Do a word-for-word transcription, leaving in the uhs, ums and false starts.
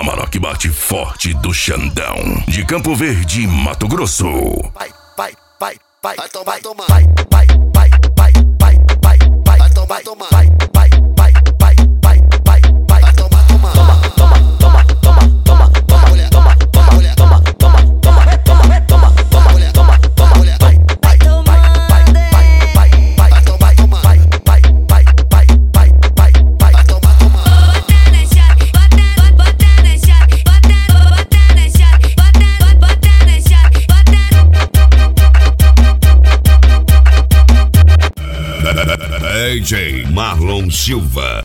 Amarok bate forte do Xandão, de Campo Verde, Mato Grosso. Vai, vai, vai, vai, vai tomar, tomar. Vai, vai, vai, vai, vai, vai, vai, vai tomar, tomar. Vai, vai, vai, vai, vai, vai, vai, vai tomar, tomar. Toma, toma, toma, toma, toma, toma, mulher, toma, toma, mulher, toma, toma, toma, toma, toma, toma, mulher, toma, toma, mulher, vai, vai, vai, vai, vai, vai, vai, vai tomar, tomar. Vai, vai, vai, vai, vai, vai, vai, vai tomar, tomar. Bota na chave, bota, bota na chave, bota, bota na chave, bota, bota na chave, bota. D J Marlon Silva.